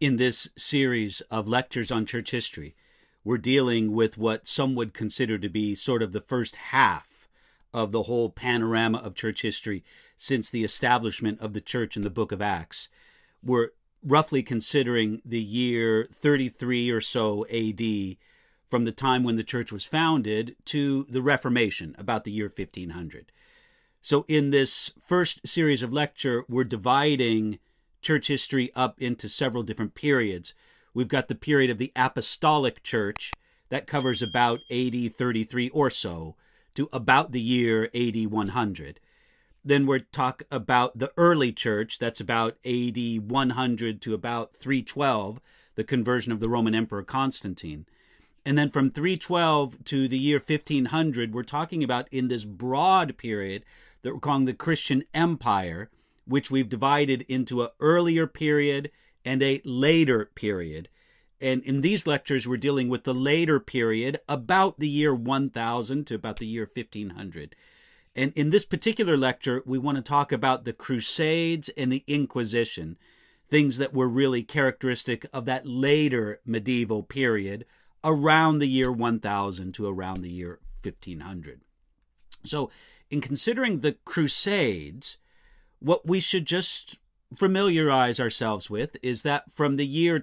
In this series of lectures on church history, we're dealing with what some would consider to be sort of the first half of the whole panorama of church history since the establishment of the church in the book of Acts. We're roughly considering the year 33 or so AD, from the time when the church was founded to the Reformation, about the year 1500. So in this first series of lecture, we're dividing church history up into several different periods. We've got the period of the Apostolic Church that covers about AD 33 or so to about the year AD 100. Then we'll talk about the early church, that's about AD 100 to about 312, the conversion of the Roman Emperor Constantine. And then from 312 to the year 1500, we're talking about in this broad period that we're calling the Christian Empire, which we've divided into an earlier period and a later period. And in these lectures, we're dealing with the later period, about the year 1000 to about the year 1500. And in this particular lecture, we want to talk about the Crusades and the Inquisition, things that were really characteristic of that later medieval period, around the year 1000 to around the year 1500. So in considering the Crusades, what we should just familiarize ourselves with is that from the year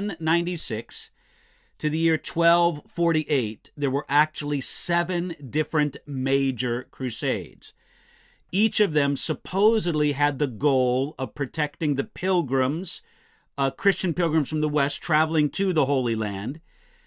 1096 to the year 1248, there were actually 7 different major crusades. Each of them supposedly had the goal of protecting the pilgrims, Christian pilgrims from the West traveling to the Holy Land,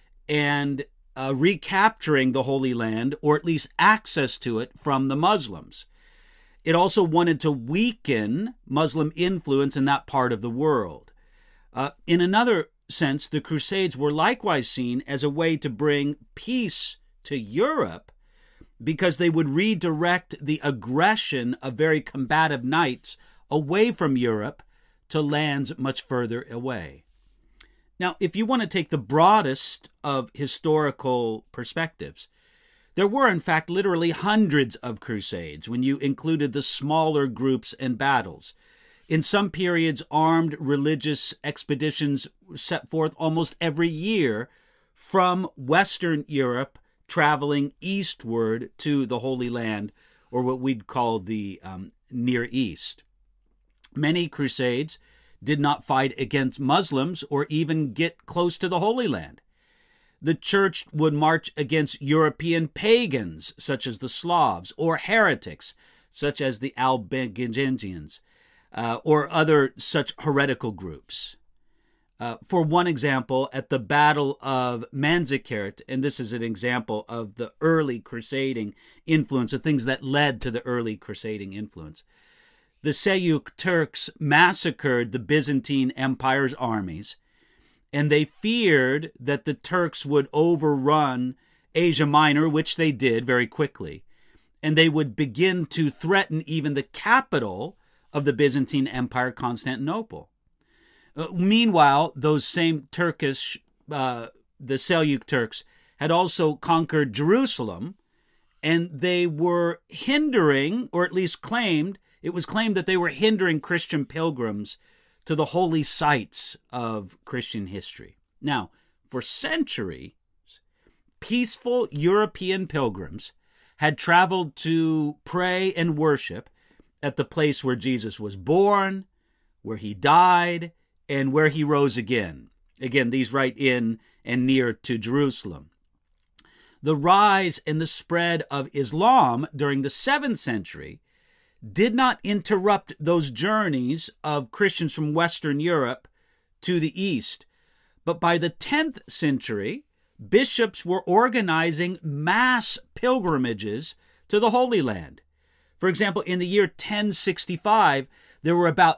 and recapturing the Holy Land, or at least access to it, from the Muslims. It also wanted to weaken Muslim influence in that part of the world. In another sense, the Crusades were likewise seen as a way to bring peace to Europe, because they would redirect the aggression of very combative knights away from Europe to lands much further away. Now, if you want to take the broadest of historical perspectives, there were, in fact, literally hundreds of crusades when you included the smaller groups and battles. In some periods, armed religious expeditions set forth almost every year from Western Europe, traveling eastward to the Holy Land, or what we'd call the Near East. Many crusades did not fight against Muslims or even get close to the Holy Land. The church would march against European pagans, such as the Slavs, or heretics, such as the Albigensians, or other such heretical groups. For one example, at the Battle of Manzikert, and this is an example of the early crusading influence, the things that led to the early crusading influence, the Seljuk Turks massacred the Byzantine Empire's armies, and they feared that the Turks would overrun Asia Minor, which they did very quickly, and they would begin to threaten even the capital of the Byzantine Empire, Constantinople. Meanwhile, those same Turkish, the Seljuk Turks, had also conquered Jerusalem, and they were hindering, or at least it was claimed that they were hindering Christian pilgrims to the holy sites of Christian history. Now, for centuries, peaceful European pilgrims had traveled to pray and worship at the place where Jesus was born, where he died, and where he rose again. Again, these right in and near to Jerusalem. The rise and the spread of Islam during the 7th century did not interrupt those journeys of Christians from Western Europe to the East. But by the 10th century, bishops were organizing mass pilgrimages to the Holy Land. For example, in the year 1065, there were about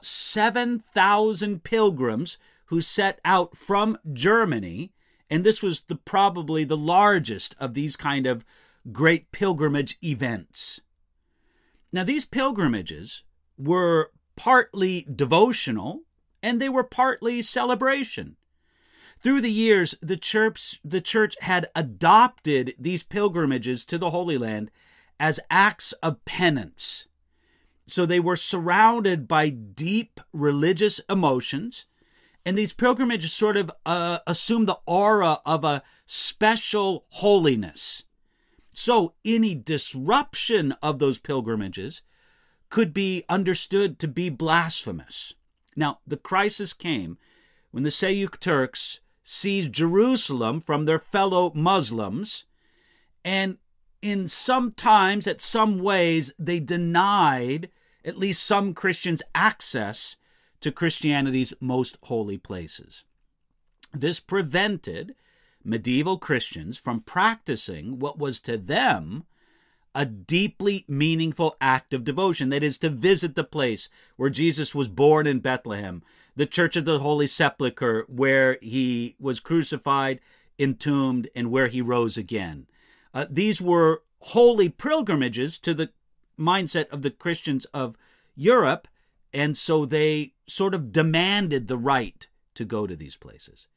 7,000 pilgrims who set out from Germany, and this was probably the largest of these kind of great pilgrimage events. Now, these pilgrimages were partly devotional, and they were partly celebration. Through the years, the church had adopted these pilgrimages to the Holy Land as acts of penance. So they were surrounded by deep religious emotions, And these pilgrimages sort of assume the aura of a special holiness. So any disruption of those pilgrimages could be understood to be blasphemous. Now, the crisis came when the Seljuk Turks seized Jerusalem from their fellow Muslims, and in some times, at some ways, they denied at least some Christians access to Christianity's most holy places. This prevented medieval Christians from practicing what was to them a deeply meaningful act of devotion, that is, to visit the place where Jesus was born in Bethlehem, the Church of the Holy Sepulchre, where he was crucified, entombed, and where he rose again. These were holy pilgrimages to the mindset of the Christians of Europe, and so they sort of demanded the right to go to these places.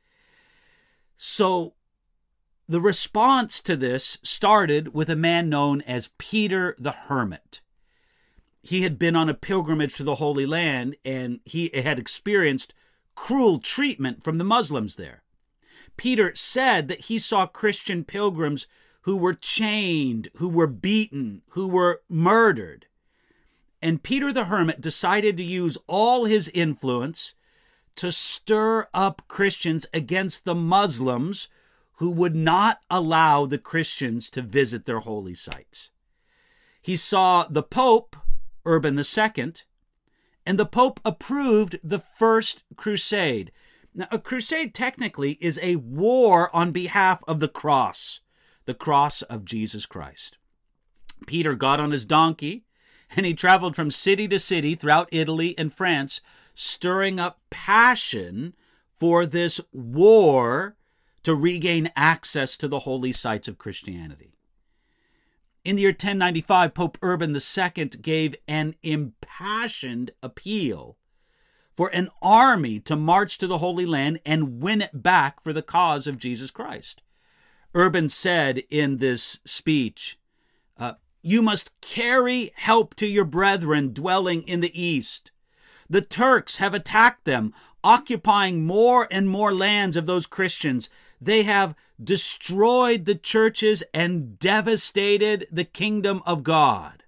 So the response to this started with a man known as Peter the Hermit. He had been on a pilgrimage to the Holy Land, and he had experienced cruel treatment from the Muslims there. Peter said that he saw Christian pilgrims who were chained, who were beaten, who were murdered. And Peter the Hermit decided to use all his influence to stir up Christians against the Muslims who would not allow the Christians to visit their holy sites. He saw the Pope, Urban II, and the Pope approved the First Crusade. Now, a crusade technically is a war on behalf of the cross of Jesus Christ. Peter got on his donkey, and he traveled from city to city throughout Italy and France, stirring up passion for this war to regain access to the holy sites of Christianity. In the year 1095, Pope Urban II gave an impassioned appeal for an army to march to the Holy Land and win it back for the cause of Jesus Christ. Urban said in this speech, "You must carry help to your brethren dwelling in the east. The Turks have attacked them, occupying more and more lands of those Christians. They have destroyed the churches and devastated the kingdom of God."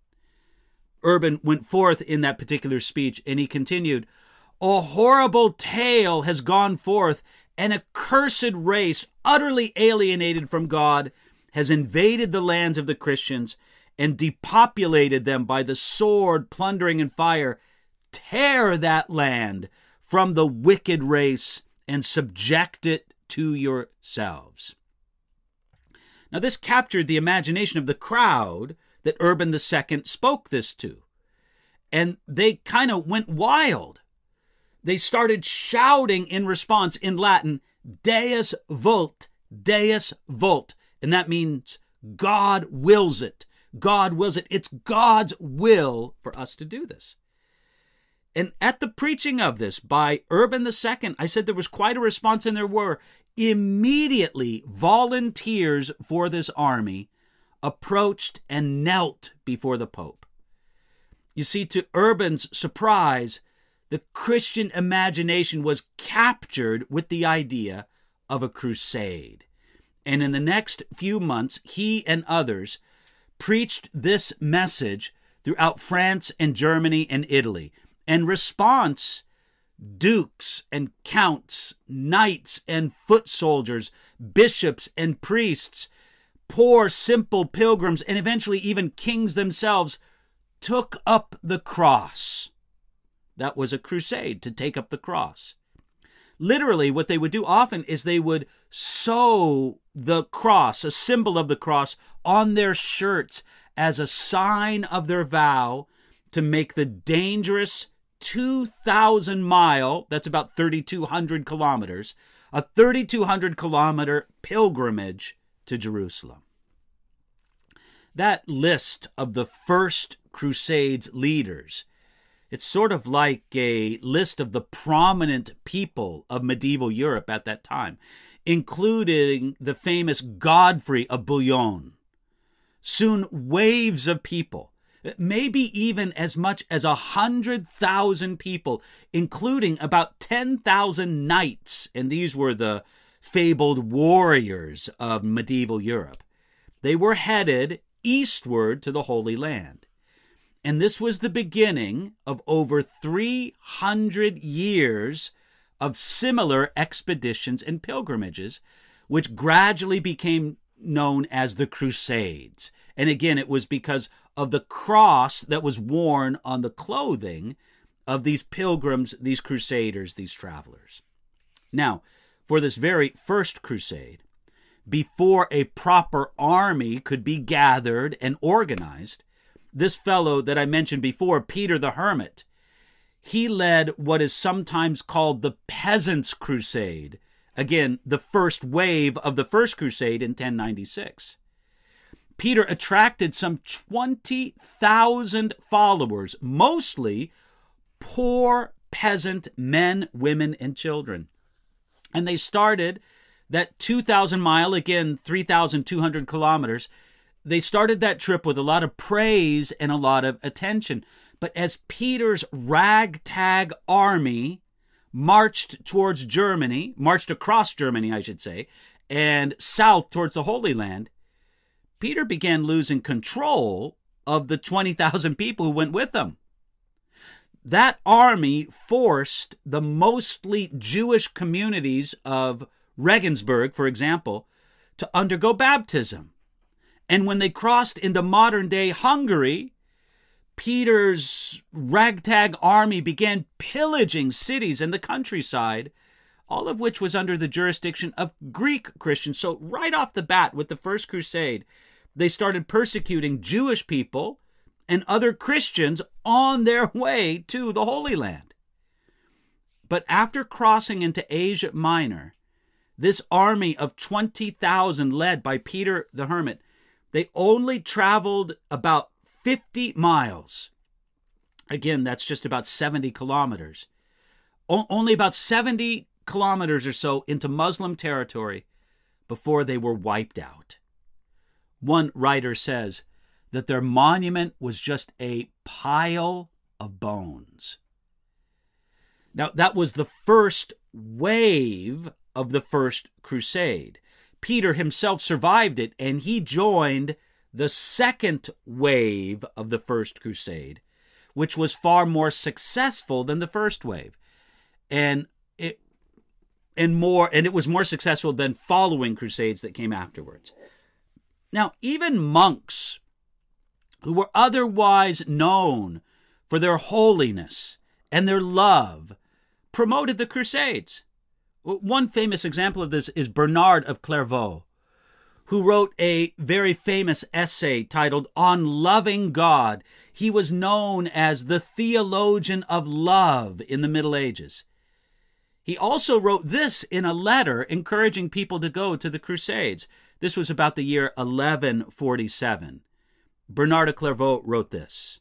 Urban went forth in that particular speech, and he continued, "A horrible tale has gone forth. An accursed race, utterly alienated from God, has invaded the lands of the Christians and depopulated them by the sword, plundering, and fire. Tear that land from the wicked race and subject it to yourselves." Now, this captured the imagination of the crowd that Urban II spoke this to, and they kind of went wild. They started shouting in response in Latin, "Deus vult, Deus vult," and that means God wills it. God wills it. It's God's will for us to do this. And at the preaching of this by Urban II, I said there was quite a response, and there were. Immediately, volunteers for this army approached and knelt before the Pope. You see, to Urban's surprise, the Christian imagination was captured with the idea of a crusade. And in the next few months, he and others preached this message throughout France and Germany and Italy. In response, dukes and counts, knights and foot soldiers, bishops and priests, poor simple pilgrims, and eventually even kings themselves took up the cross. That was a crusade, to take up the cross. Literally, what they would do often is they would sew the cross, a symbol of the cross, on their shirts as a sign of their vow to make the dangerous 2,000-mile, that's about 3,200 kilometers, a 3,200-kilometer pilgrimage to Jerusalem. That list of the First Crusade's leaders, it's sort of like a list of the prominent people of medieval Europe at that time, including the famous Godfrey of Bouillon. Soon, waves of people maybe even as much as 100,000 people, including about 10,000 knights, and these were the fabled warriors of medieval Europe. They were headed eastward to the Holy Land. And this was the beginning of over 300 years of similar expeditions and pilgrimages, which gradually became known as the Crusades. And again, it was because of the cross that was worn on the clothing of these pilgrims, these crusaders, these travelers. Now, for this very first crusade, before a proper army could be gathered and organized, this fellow that I mentioned before, Peter the Hermit, he led what is sometimes called the Peasants' Crusade. Again, the first wave of the First Crusade in 1096. Peter attracted some 20,000 followers, mostly poor peasant men, women, and children. And they started that 2,000-mile, again, 3,200 kilometers, they started that trip with a lot of praise and a lot of attention. But as Peter's ragtag army marched across Germany, I should say, and south towards the Holy Land, Peter began losing control of the 20,000 people who went with him. That army forced the mostly Jewish communities of Regensburg, for example, to undergo baptism. And when they crossed into modern-day Hungary, Peter's ragtag army began pillaging cities and the countryside, all of which was under the jurisdiction of Greek Christians. So right off the bat with the First Crusade, they started persecuting Jewish people and other Christians on their way to the Holy Land. But after crossing into Asia Minor, this army of 20,000 led by Peter the Hermit, they only traveled about 50 miles. Again, that's just about 70 kilometers. Only about 70 kilometers or so into Muslim territory before they were wiped out. One writer says that their monument was just a pile of bones. Now, that was the first wave of the First Crusade. Peter himself survived it, and he joined the second wave of the First Crusade, which was far more successful than the first wave. And it was more successful than following crusades that came afterwards. Now, even monks who were otherwise known for their holiness and their love promoted the crusades. One famous example of this is Bernard of Clairvaux, who wrote a very famous essay titled On Loving God. He was known as the theologian of love in the Middle Ages. He also wrote this in a letter encouraging people to go to the Crusades. This was about the year 1147. Bernard of Clairvaux wrote this.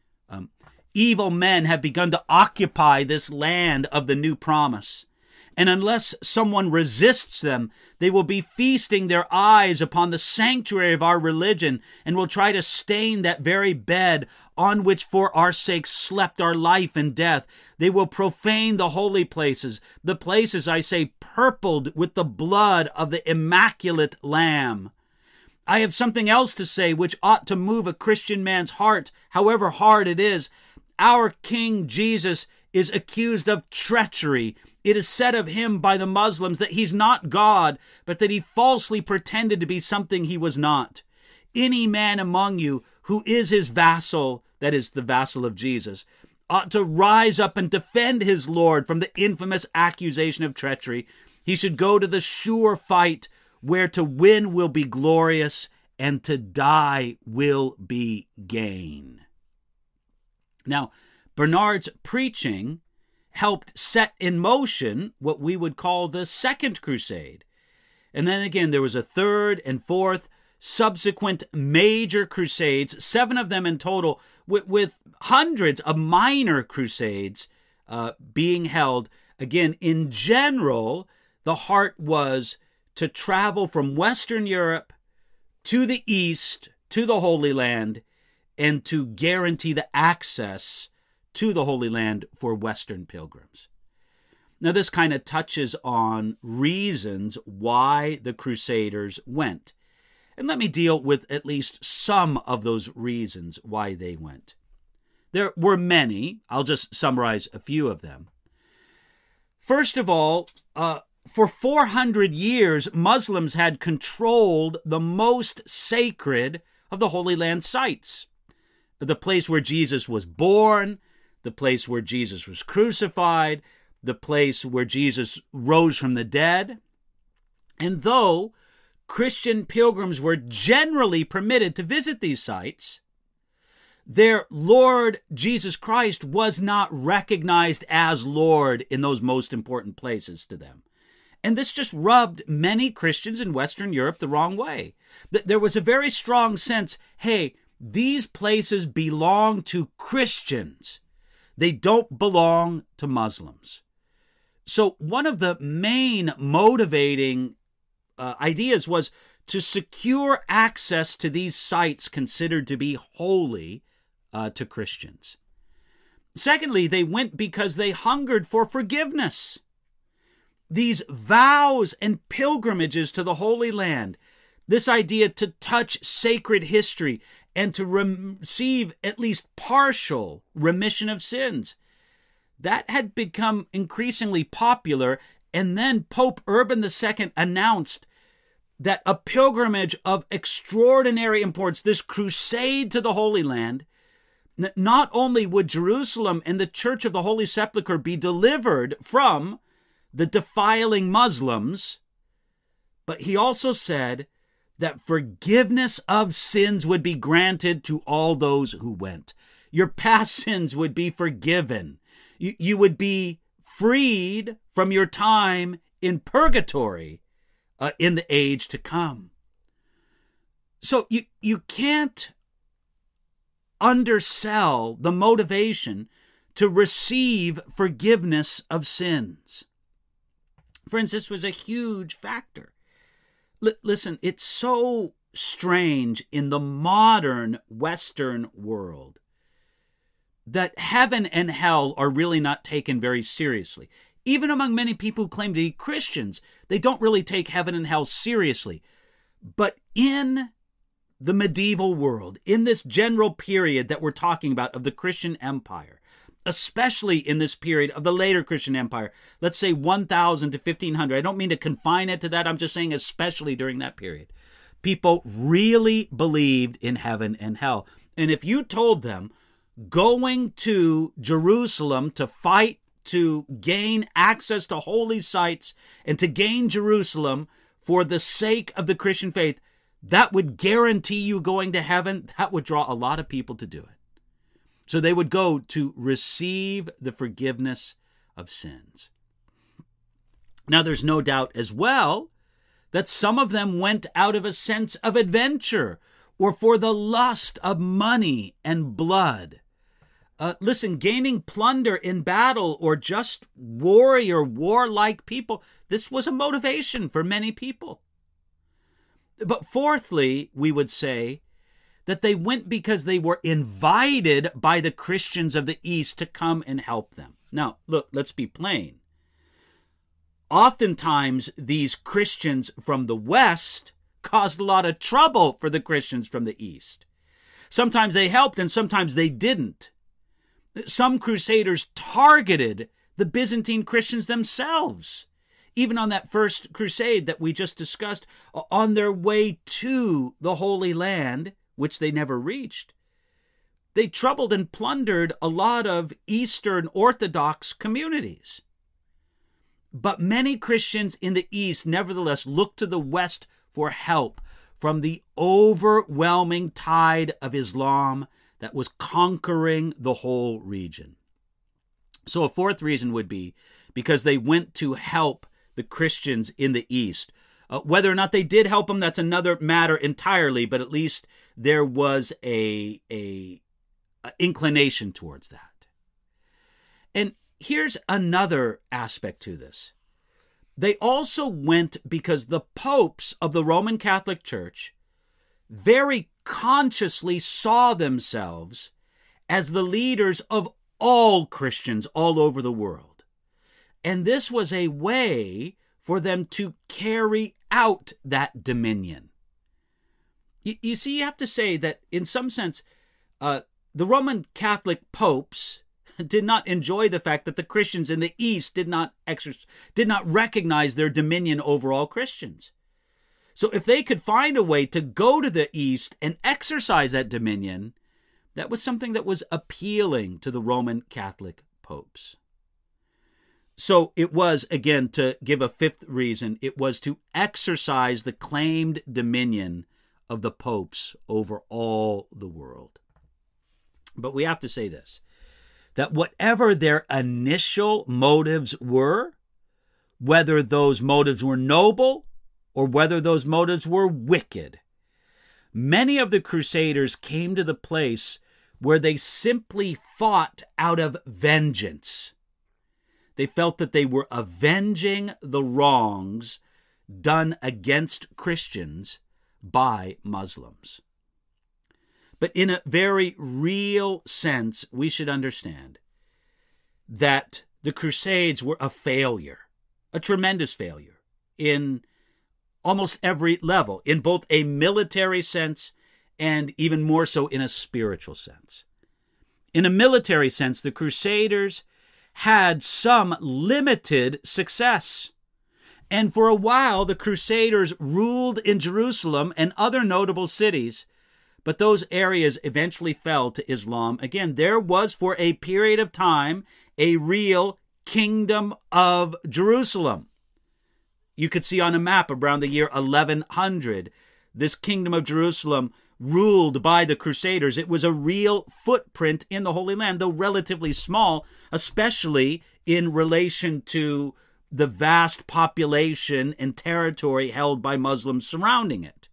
Evil men have begun to occupy this land of the new promise. And unless someone resists them, they will be feasting their eyes upon the sanctuary of our religion and will try to stain that very bed on which for our sake slept our life and death. They will profane the holy places, the places, I say, purpled with the blood of the immaculate Lamb. I have something else to say which ought to move a Christian man's heart, however hard it is. Our King Jesus is accused of treachery. It is said of him by the Muslims that he's not God, but that he falsely pretended to be something he was not. Any man among you who is his vassal, that is the vassal of Jesus, ought to rise up and defend his Lord from the infamous accusation of treachery. He should go to the sure fight where to win will be glorious and to die will be gain. Now, Bernard's preaching helped set in motion what we would call the Second Crusade. And then again, there was a third and fourth subsequent major crusades, 7 of them in total, with hundreds of minor crusades being held. Again, in general, the heart was to travel from Western Europe to the East, to the Holy Land, and to guarantee the access to the Holy Land for Western pilgrims. Now, this kind of touches on reasons why the Crusaders went. And let me deal with at least some of those reasons why they went. There were many. I'll just summarize a few of them. First of all, for 400 years, Muslims had controlled the most sacred of the Holy Land sites. The place where Jesus was born, the place where Jesus was crucified, the place where Jesus rose from the dead. And though Christian pilgrims were generally permitted to visit these sites, their Lord Jesus Christ was not recognized as Lord in those most important places to them. And this just rubbed many Christians in Western Europe the wrong way. There was a very strong sense, hey, these places belong to Christians. They don't belong to Muslims. So one of the main motivating ideas was to secure access to these sites considered to be holy to Christians. Secondly, they went because they hungered for forgiveness. These vows and pilgrimages to the Holy Land, this idea to touch sacred history and to receive at least partial remission of sins, that had become increasingly popular. And then Pope Urban II announced that a pilgrimage of extraordinary importance, this crusade to the Holy Land, not only would Jerusalem and the Church of the Holy Sepulchre be delivered from the defiling Muslims, but he also said that forgiveness of sins would be granted to all those who went. Your past sins would be forgiven. You would be freed from your time in purgatory in the age to come. So you can't undersell the motivation to receive forgiveness of sins. Friends, this was a huge factor. Listen, it's so strange in the modern Western world that heaven and hell are really not taken very seriously. Even among many people who claim to be Christians, they don't really take heaven and hell seriously. But in the medieval world, in this general period that we're talking about of the Christian Empire, especially in this period of the later Christian Empire, let's say 1000 to 1500, I don't mean to confine it to that, I'm just saying especially during that period, people really believed in heaven and hell. And if you told them going to Jerusalem to fight to gain access to holy sites and to gain Jerusalem for the sake of the Christian faith, that would guarantee you going to heaven, that would draw a lot of people to do it. So they would go to receive the forgiveness of sins. Now, there's no doubt as well that some of them went out of a sense of adventure or for the lust of money and blood. Listen, gaining plunder in battle or just warlike people, this was a motivation for many people. But fourthly, we would say that they went because they were invited by the Christians of the East to come and help them. Now, look, let's be plain. Oftentimes, these Christians from the West caused a lot of trouble for the Christians from the East. Sometimes they helped and sometimes they didn't. Some crusaders targeted the Byzantine Christians themselves. Even on that first crusade that we just discussed, on their way to the Holy Land, which they never reached, they troubled and plundered a lot of Eastern Orthodox communities. But many Christians in the East nevertheless looked to the West for help from the overwhelming tide of Islam that was conquering the whole region. So a fourth reason would be because they went to help the Christians in the East. Whether or not they did help them, that's another matter entirely, but at least there was a inclination towards that. And here's another aspect to this. They also went because the popes of the Roman Catholic Church very consciously saw themselves as the leaders of all Christians all over the world. And this was a way for them to carry out that dominion. You see, you have to say that in some sense, the Roman Catholic popes did not enjoy the fact that the Christians in the East did not recognize their dominion over all Christians. So if they could find a way to go to the East and exercise that dominion, that was something that was appealing to the Roman Catholic popes. So it was, again, to give a fifth reason, it was to exercise the claimed dominion of the popes over all the world. But we have to say this, that whatever their initial motives were, whether those motives were noble or whether those motives were wicked, many of the Crusaders came to the place where they simply fought out of vengeance. They felt that they were avenging the wrongs done against Christians by Muslims. But in a very real sense, we should understand that the Crusades were a failure, a tremendous failure, in almost every level, in both a military sense and even more so in a spiritual sense. In a military sense, the Crusaders had some limited success. And for a while, the Crusaders ruled in Jerusalem and other notable cities, but those areas eventually fell to Islam. Again, there was for a period of time a real kingdom of Jerusalem. You could see on a map around the year 1100, this kingdom of Jerusalem ruled by the Crusaders. It was a real footprint in the Holy Land, though relatively small, especially in relation to the vast population and territory held by Muslims surrounding it.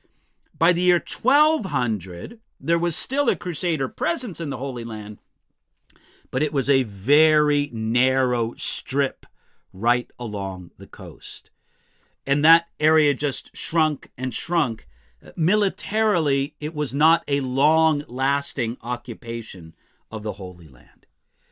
By the year 1200, there was still a Crusader presence in the Holy Land, but it was a very narrow strip right along the coast. And that area just shrunk and shrunk. Militarily, it was not a long-lasting occupation of the Holy Land.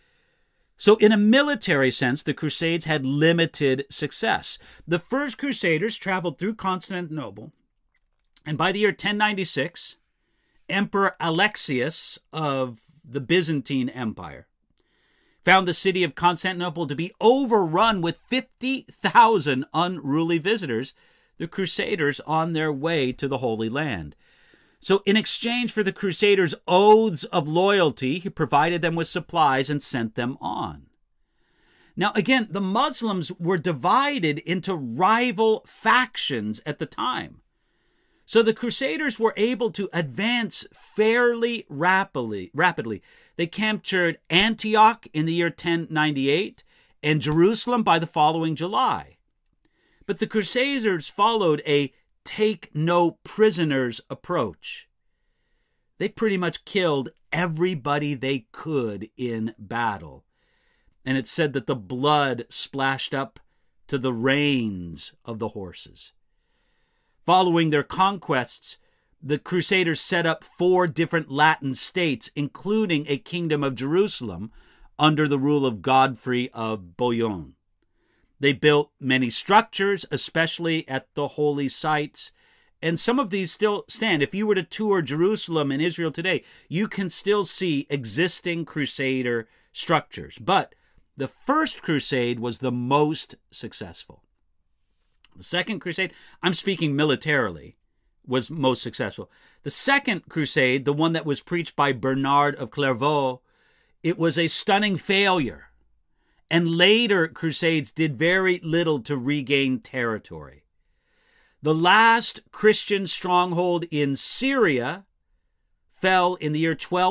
So in a military sense, the Crusades had limited success. The first Crusaders traveled through Constantinople, and by the year 1096, Emperor Alexius of the Byzantine Empire found the city of Constantinople to be overrun with 50,000 unruly visitors, the Crusaders on their way to the Holy Land. So in exchange for the Crusaders' oaths of loyalty, he provided them with supplies and sent them on. Now again, the Muslims were divided into rival factions at the time. So the Crusaders were able to advance fairly rapidly. They captured Antioch in the year 1098 and Jerusalem by the following July. But the Crusaders followed a take no prisoners approach. They pretty much killed everybody they could in battle. And it's said that the blood splashed up to the reins of the horses. Following their conquests, the Crusaders set up 4 different Latin states, including a kingdom of Jerusalem under the rule of Godfrey of Bouillon. They built many structures, especially at the holy sites, and some of these still stand. If you were to tour Jerusalem and Israel today, you can still see existing Crusader structures. But the first crusade was the most successful. The second crusade, I'm speaking militarily, was most successful. The second crusade, the one that was preached by Bernard of Clairvaux, it was a stunning failure. And later crusades did very little to regain territory. The last Christian stronghold in Syria fell in the year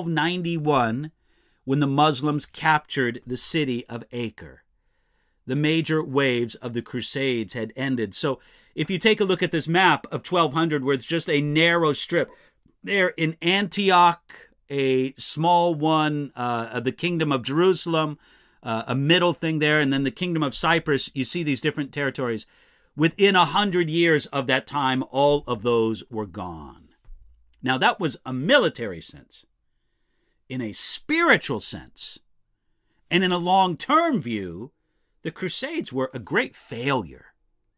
1291 when the Muslims captured the city of Acre. The major waves of the Crusades had ended. So if you take a look at this map of 1200, where it's just a narrow strip, there in Antioch, a small one, the Kingdom of Jerusalem, a middle thing there, and then the Kingdom of Cyprus, you see these different territories. Within 100 years of that time, all of those were gone. Now, that was a military sense. In a spiritual sense, and in a long-term view, the Crusades were a great failure.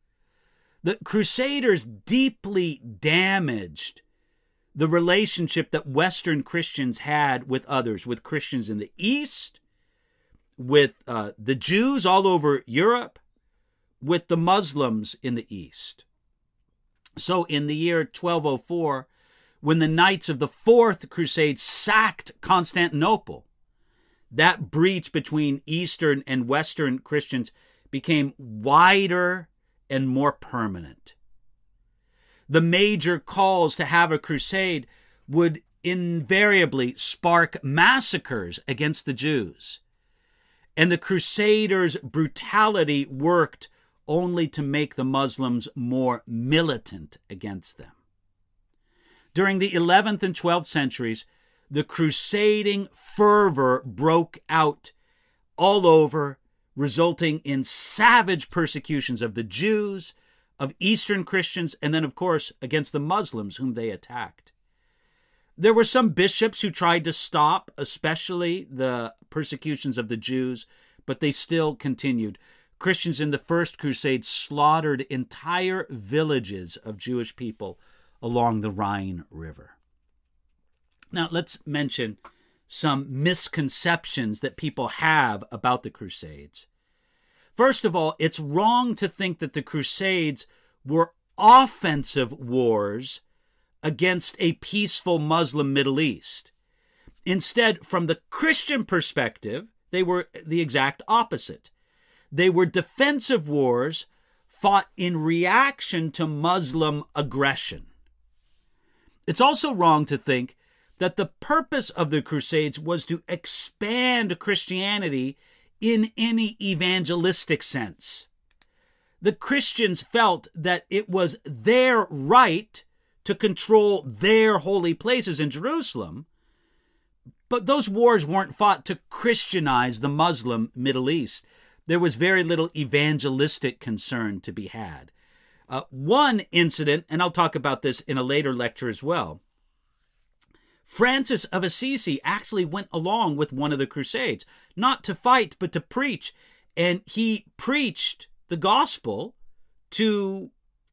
The Crusaders deeply damaged the relationship that Western Christians had with others, with Christians in the East, with the Jews all over Europe, with the Muslims in the East. So in the year 1204, when the Knights of the Fourth Crusade sacked Constantinople, that breach between Eastern and Western Christians became wider and more permanent. The major calls to have a crusade would invariably spark massacres against the Jews. And the Crusaders' brutality worked only to make the Muslims more militant against them. During the 11th and 12th centuries, the crusading fervor broke out all over, resulting in savage persecutions of the Jews, of Eastern Christians, and then, of course, against the Muslims whom they attacked. There were some bishops who tried to stop, especially the persecutions of the Jews, but they still continued. Christians in the First Crusade slaughtered entire villages of Jewish people along the Rhine River. Now, let's mention some misconceptions that people have about the Crusades. First of all, it's wrong to think that the Crusades were offensive wars against a peaceful Muslim Middle East. Instead, from the Christian perspective, they were the exact opposite. They were defensive wars fought in reaction to Muslim aggression. It's also wrong to think that the purpose of the Crusades was to expand Christianity in any evangelistic sense. The Christians felt that it was their right to control their holy places in Jerusalem, but those wars weren't fought to Christianize the Muslim Middle East. There was very little evangelistic concern to be had. One incident, and I'll talk about this in a later lecture as well, Francis of Assisi actually went along with one of the Crusades, not to fight, but to preach. And he preached the gospel to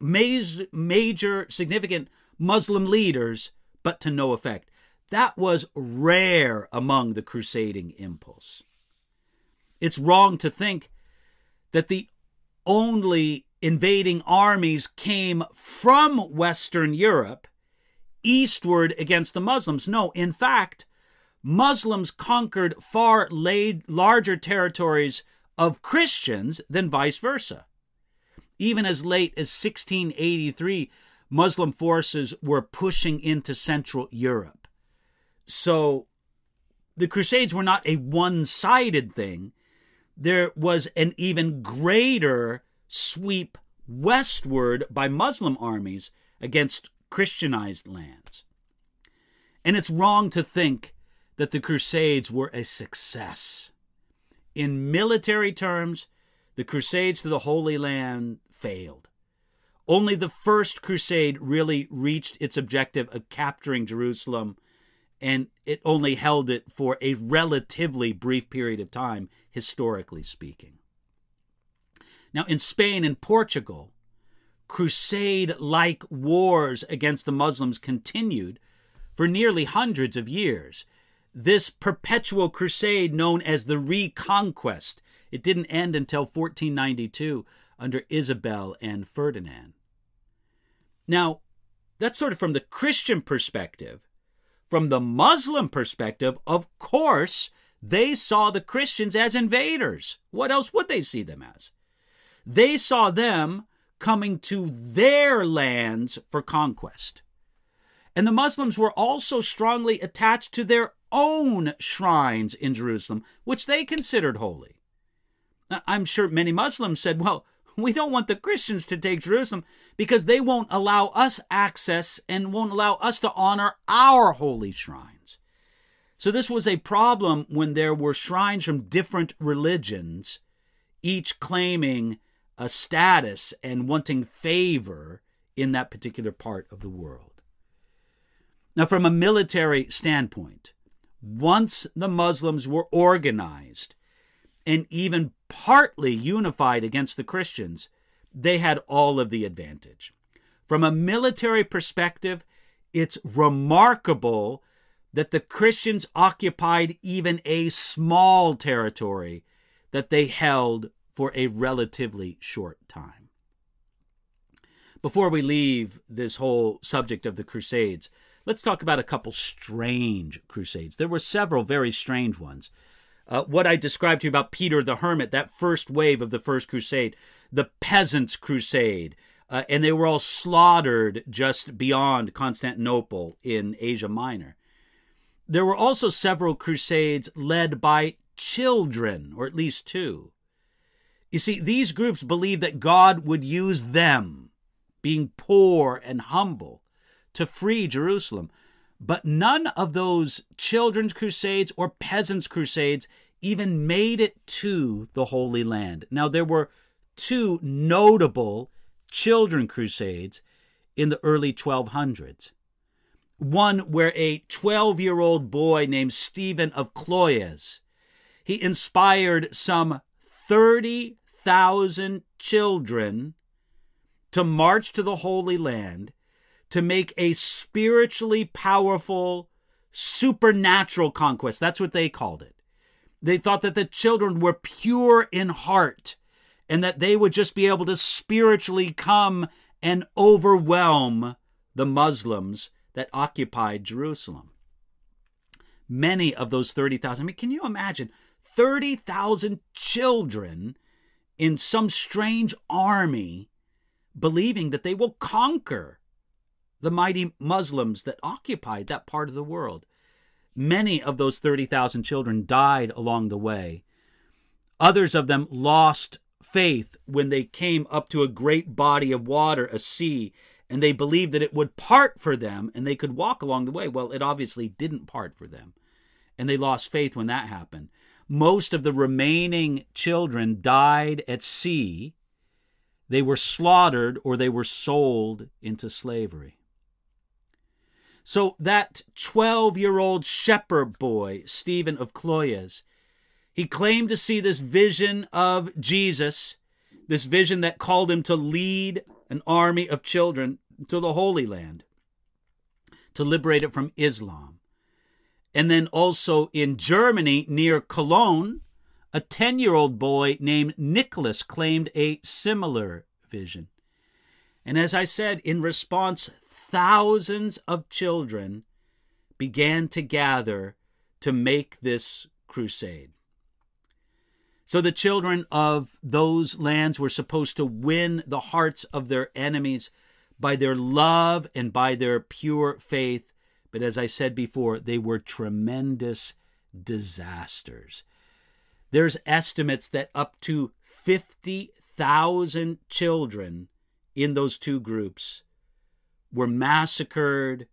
major, significant Muslim leaders, but to no effect. That was rare among the crusading impulse. It's wrong to think that the only invading armies came from Western Europe eastward against the Muslims. No, in fact, Muslims conquered far larger territories of Christians than vice versa. Even as late as 1683, Muslim forces were pushing into Central Europe. So the Crusades were not a one-sided thing. There was an even greater sweep westward by Muslim armies against Christianized lands. And it's wrong to think that the Crusades were a success. In military terms, the Crusades to the Holy Land failed. Only the First Crusade really reached its objective of capturing Jerusalem, and it only held it for a relatively brief period of time, historically speaking. Now, in Spain and Portugal, crusade-like wars against the Muslims continued for nearly hundreds of years. This perpetual crusade known as the Reconquest, it didn't end until 1492 under Isabel and Ferdinand. Now, that's sort of from the Christian perspective. From the Muslim perspective, of course, they saw the Christians as invaders. What else would they see them as? They saw them coming to their lands for conquest. And the Muslims were also strongly attached to their own shrines in Jerusalem, which they considered holy. Now, I'm sure many Muslims said, well, we don't want the Christians to take Jerusalem because they won't allow us access and won't allow us to honor our holy shrines. So this was a problem when there were shrines from different religions, each claiming a status and wanting favor in that particular part of the world. Now, from a military standpoint, once the Muslims were organized and even partly unified against the Christians, they had all of the advantage. From a military perspective, it's remarkable that the Christians occupied even a small territory that they held for a relatively short time. Before we leave this whole subject of the Crusades, let's talk about a couple strange crusades. There were several very strange ones. What I described to you about Peter the Hermit, that first wave of the First Crusade, the Peasants' Crusade, and they were all slaughtered just beyond Constantinople in Asia Minor. There were also several crusades led by children, or at least two. You see, these groups believed that God would use them, being poor and humble, to free Jerusalem. But none of those children's crusades or peasants' crusades even made it to the Holy Land. Now, there were two notable children crusades in the early 1200s. One where a 12-year-old boy named Stephen of Cloyes, he inspired some 30,000 children to march to the Holy Land to make a spiritually powerful, supernatural conquest. That's what they called it. They thought that the children were pure in heart and that they would just be able to spiritually come and overwhelm the Muslims that occupied Jerusalem. Many of those 30,000, I mean, can you imagine 30,000 children in some strange army believing that they will conquer the mighty Muslims that occupied that part of the world? Many of those 30,000 children died along the way. Others of them lost faith when they came up to a great body of water, a sea, and they believed that it would part for them and they could walk along the way. Well, it obviously didn't part for them, and they lost faith when that happened. Most of the remaining children died at sea. They were slaughtered or they were sold into slavery. So that 12-year-old shepherd boy, Stephen of Cloyes, he claimed to see this vision of Jesus, this vision that called him to lead an army of children to the Holy Land, to liberate it from Islam. And then also in Germany, near Cologne, a 10-year-old boy named Nicholas claimed a similar vision. And as I said, in response, thousands of children began to gather to make this crusade. So the children of those lands were supposed to win the hearts of their enemies by their love and by their pure faith. But as I said before, they were tremendous disasters. There's estimates that up to 50,000 children in those two groups were massacred,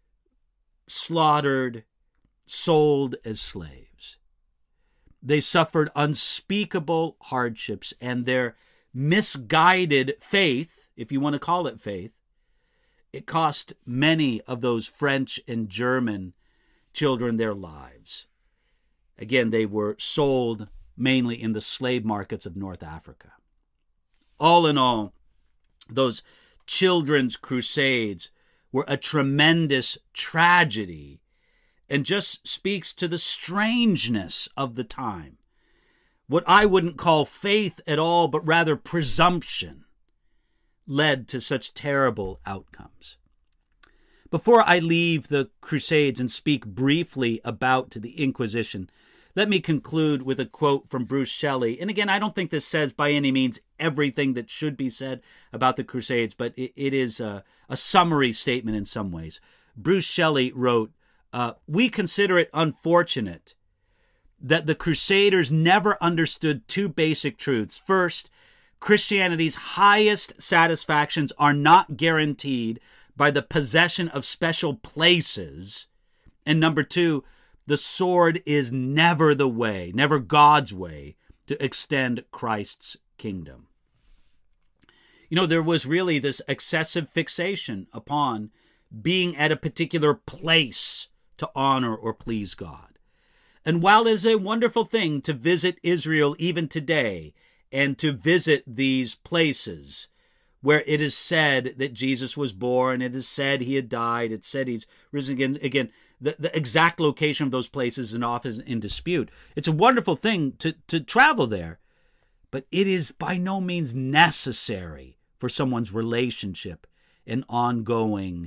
slaughtered, sold as slaves. They suffered unspeakable hardships, and their misguided faith, if you want to call it faith, it cost many of those French and German children their lives. Again, they were sold mainly in the slave markets of North Africa. All in all, those children's crusades were a tremendous tragedy and just speaks to the strangeness of the time. What I wouldn't call faith at all, but rather presumption, led to such terrible outcomes. Before I leave the Crusades and speak briefly about the Inquisition, let me conclude with a quote from Bruce Shelley. And again, I don't think this says by any means everything that should be said about the Crusades, but it is a summary statement in some ways. Bruce Shelley wrote, "We consider it unfortunate that the Crusaders never understood two basic truths. First, Christianity's highest satisfactions are not guaranteed by the possession of special places. And number two, the sword is never the way, never God's way, to extend Christ's kingdom." You know, there was really this excessive fixation upon being at a particular place to honor or please God. And while it is a wonderful thing to visit Israel even today and to visit these places where it is said that Jesus was born, it is said he had died, it's said he's risen again, the exact location of those places is often in dispute. It's a wonderful thing to travel there, but it is by no means necessary for someone's relationship and ongoing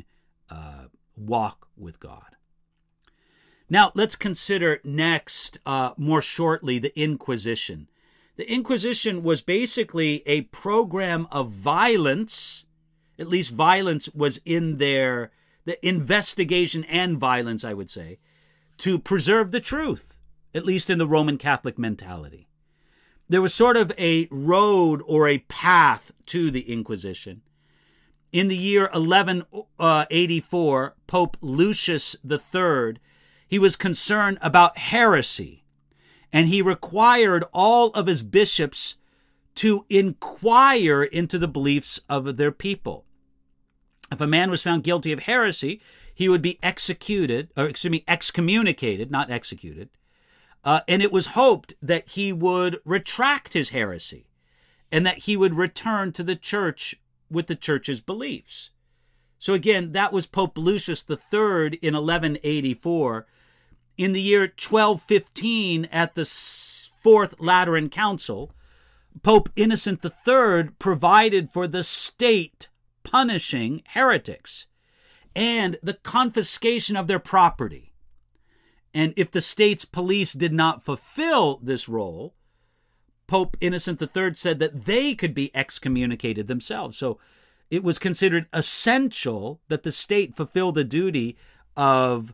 walk with God. Now, let's consider next, more shortly, the Inquisition. The Inquisition was basically a program of violence. At least violence was in there, the investigation and violence, I would say, to preserve the truth, at least in the Roman Catholic mentality. There was sort of a road or a path to the Inquisition. In the year 1184, Pope Lucius III, he was concerned about heresy, and he required all of his bishops to inquire into the beliefs of their people. If a man was found guilty of heresy, he would be excommunicated, not executed. And it was hoped that he would retract his heresy and that he would return to the church with the church's beliefs. So again, that was Pope Lucius III in 1184. In the year 1215, at the Fourth Lateran Council, Pope Innocent III provided for the state punishing heretics and the confiscation of their property. And if the state's police did not fulfill this role, Pope Innocent III said that they could be excommunicated themselves. So it was considered essential that the state fulfill the duty of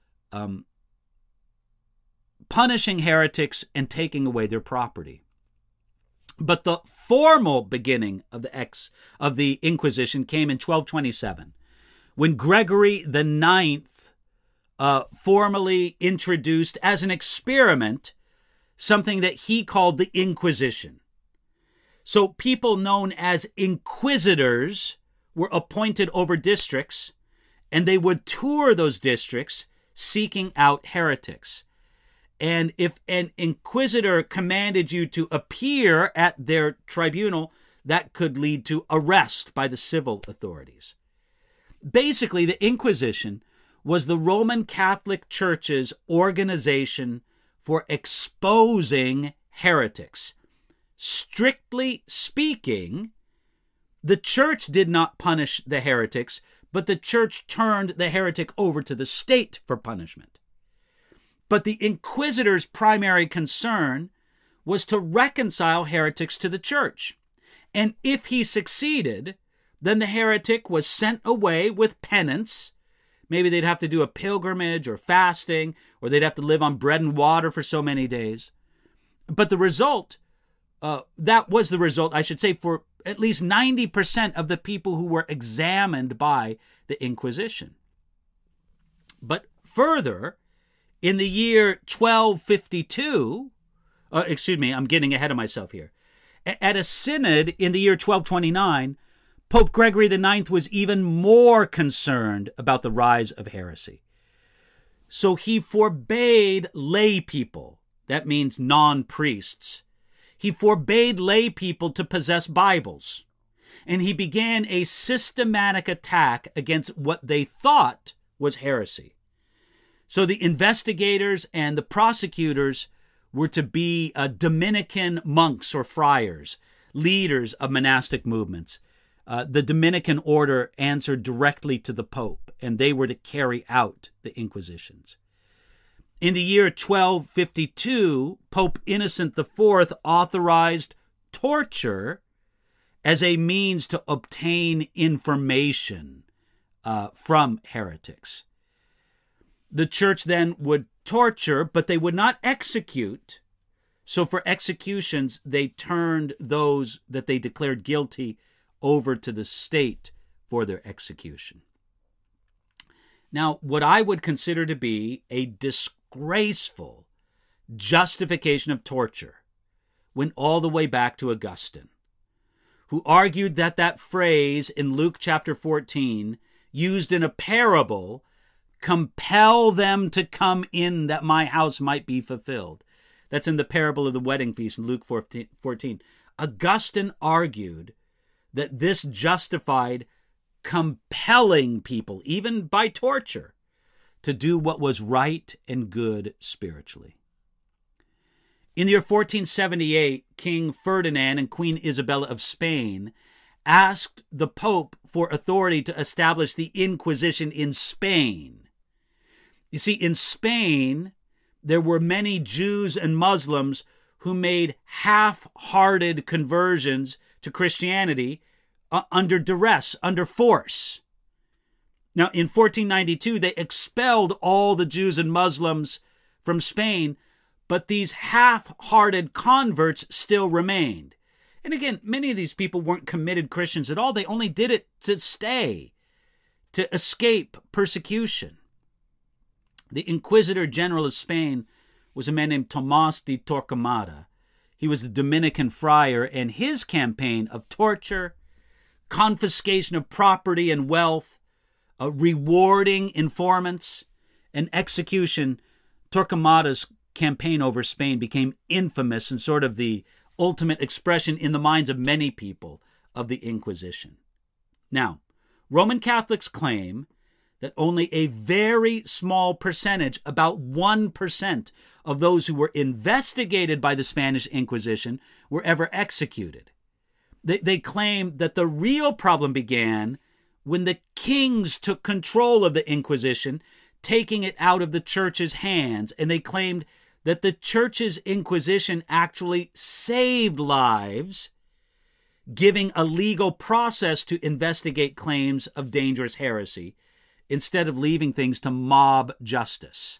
punishing heretics and taking away their property. But the formal beginning of the Inquisition came in 1227, when Gregory IX formally introduced as an experiment something that he called the Inquisition. So people known as inquisitors were appointed over districts, and they would tour those districts seeking out heretics. And if an inquisitor commanded you to appear at their tribunal, that could lead to arrest by the civil authorities. Basically, the Inquisition was the Roman Catholic Church's organization for exposing heretics. Strictly speaking, the church did not punish the heretics, but the church turned the heretic over to the state for punishment. But the inquisitor's primary concern was to reconcile heretics to the church. And if he succeeded, then the heretic was sent away with penance. Maybe they'd have to do a pilgrimage or fasting, or they'd have to live on bread and water for so many days. But the result, that was the result, I should say, for at least 90% of the people who were examined by the Inquisition. But further, in the year 1252, I'm getting ahead of myself here. At a synod in the year 1229, Pope Gregory IX was even more concerned about the rise of heresy. So he forbade lay people, that means non-priests. He forbade lay people to possess Bibles. And he began a systematic attack against what they thought was heresy. So the investigators and the prosecutors were to be Dominican monks or friars, leaders of monastic movements. The Dominican order answered directly to the Pope, and they were to carry out the Inquisitions. In the year 1252, Pope Innocent IV authorized torture as a means to obtain information from heretics. The church then would torture, but they would not execute. So for executions, they turned those that they declared guilty over to the state for their execution. Now, what I would consider to be a disgraceful justification of torture went all the way back to Augustine, who argued that phrase in Luke chapter 14, used in a parable, compel them to come in that my house might be fulfilled. That's in the parable of the wedding feast in Luke 14. Augustine argued that this justified compelling people, even by torture, to do what was right and good spiritually. In the year 1478, King Ferdinand and Queen Isabella of Spain asked the Pope for authority to establish the Inquisition in Spain. You see, in Spain, there were many Jews and Muslims who made half-hearted conversions to Christianity under duress, under force. Now, in 1492, they expelled all the Jews and Muslims from Spain, but these half-hearted converts still remained. And again, many of these people weren't committed Christians at all. They only did it to stay, to escape persecution. The Inquisitor General of Spain was a man named Tomás de Torquemada. He was a Dominican friar, and his campaign of torture, confiscation of property and wealth, rewarding informants, and execution, Torquemada's campaign over Spain became infamous and sort of the ultimate expression in the minds of many people of the Inquisition. Now, Roman Catholics claim that only a very small percentage, about 1% of those who were investigated by the Spanish Inquisition were ever executed. They claim that the real problem began when the kings took control of the Inquisition, taking it out of the church's hands, and they claimed that the church's Inquisition actually saved lives, giving a legal process to investigate claims of dangerous heresy, instead of leaving things to mob justice.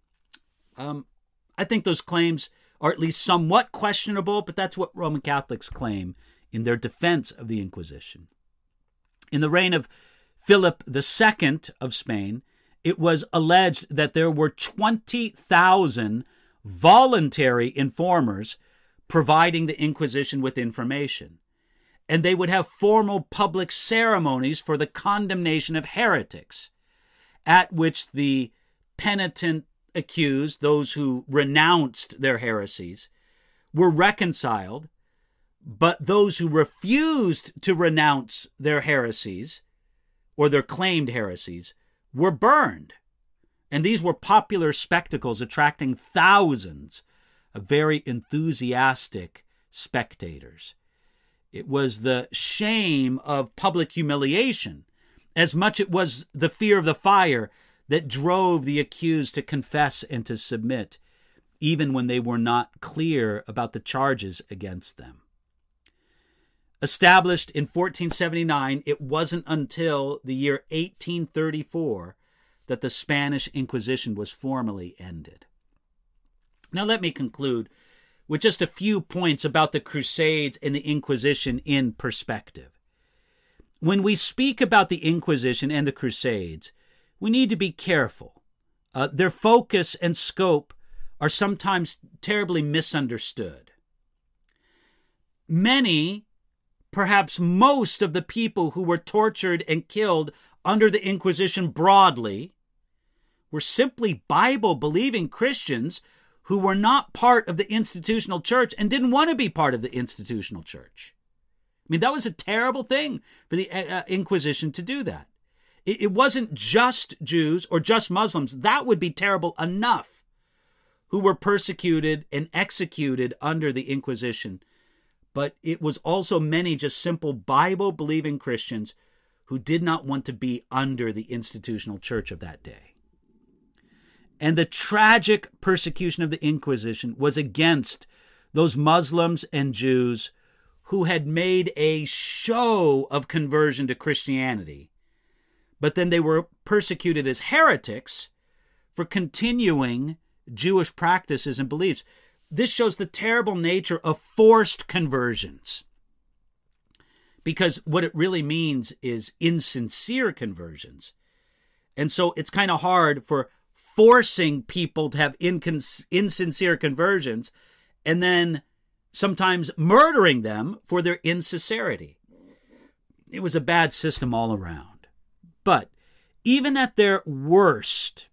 I think those claims are at least somewhat questionable, but that's what Roman Catholics claim in their defense of the Inquisition. In the reign of Philip II of Spain, it was alleged that there were 20,000 voluntary informers providing the Inquisition with information, and they would have formal public ceremonies for the condemnation of heretics, at which the penitent accused, those who renounced their heresies, were reconciled, but those who refused to renounce their heresies, or their claimed heresies, were burned. And these were popular spectacles attracting thousands of very enthusiastic spectators. It was the shame of public humiliation, as much it was the fear of the fire, that drove the accused to confess and to submit, even when they were not clear about the charges against them. Established in 1479, it wasn't until the year 1834 that the Spanish Inquisition was formally ended. Now let me conclude with just a few points about the Crusades and the Inquisition in perspective. When we speak about the Inquisition and the Crusades, we need to be careful. Their focus and scope are sometimes terribly misunderstood. Many, perhaps most of the people who were tortured and killed under the Inquisition broadly were simply Bible-believing Christians who were not part of the institutional church and didn't want to be part of the institutional church. I mean, that was a terrible thing for the Inquisition to do that. It wasn't just Jews or just Muslims. That would be terrible enough, who were persecuted and executed under the Inquisition. But it was also many just simple Bible-believing Christians who did not want to be under the institutional church of that day. And the tragic persecution of the Inquisition was against those Muslims and Jews who had made a show of conversion to Christianity, but then they were persecuted as heretics for continuing Jewish practices and beliefs. This shows the terrible nature of forced conversions, because what it really means is insincere conversions. And so it's kind of hard for forcing people to have insincere conversions and then sometimes murdering them for their insincerity. It was a bad system all around. But Even at their worst,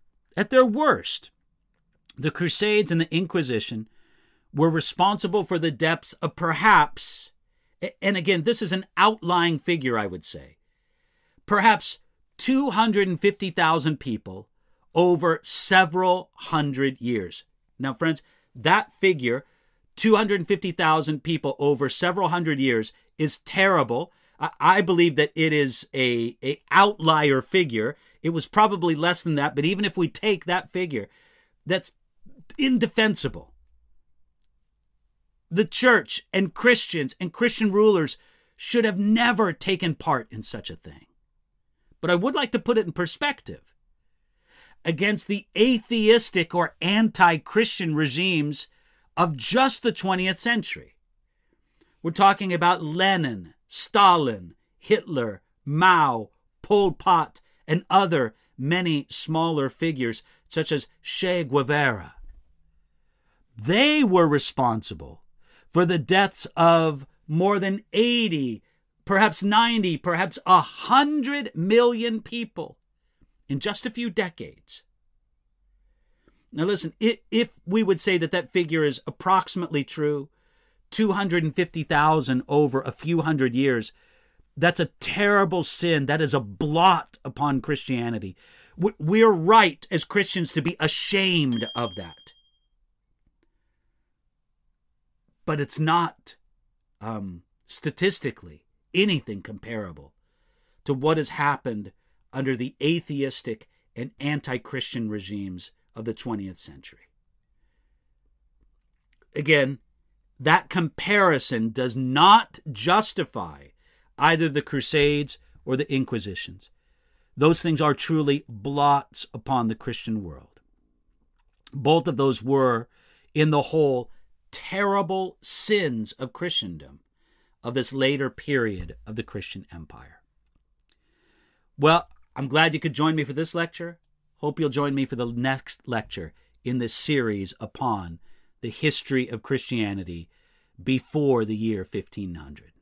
the Crusades and the Inquisition were responsible for the deaths of perhaps, and again, this is an outlying figure, I would say, perhaps 250,000 people over several hundred years. Now, friends, that figure, 250,000 people over several hundred years, is terrible. I believe that it is a outlier figure. It was probably less than that, but even if we take that figure, that's indefensible. The church and Christians and Christian rulers should have never taken part in such a thing. But I would like to put it in perspective against the atheistic or anti-Christian regimes of just the 20th century. We're talking about Lenin, Stalin, Hitler, Mao, Pol Pot, and other many smaller figures such as Che Guevara. They were responsible for the deaths of more than 80, perhaps 90, perhaps 100 million people in just a few decades. Now listen, if we would say that that figure is approximately true, 250,000 over a few hundred years, that's a terrible sin. That is a blot upon Christianity. We're right as Christians to be ashamed of that. But it's not statistically anything comparable to what has happened under the atheistic and anti-Christian regimes of the 20th century. Again, that comparison does not justify either the Crusades or the Inquisitions. Those things are truly blots upon the Christian world. Both of those were, in the whole, terrible sins of Christendom, of this later period of the Christian empire. Well, I'm glad you could join me for this lecture. Hope you'll join me for the next lecture in this series upon the history of Christianity before the year 1500.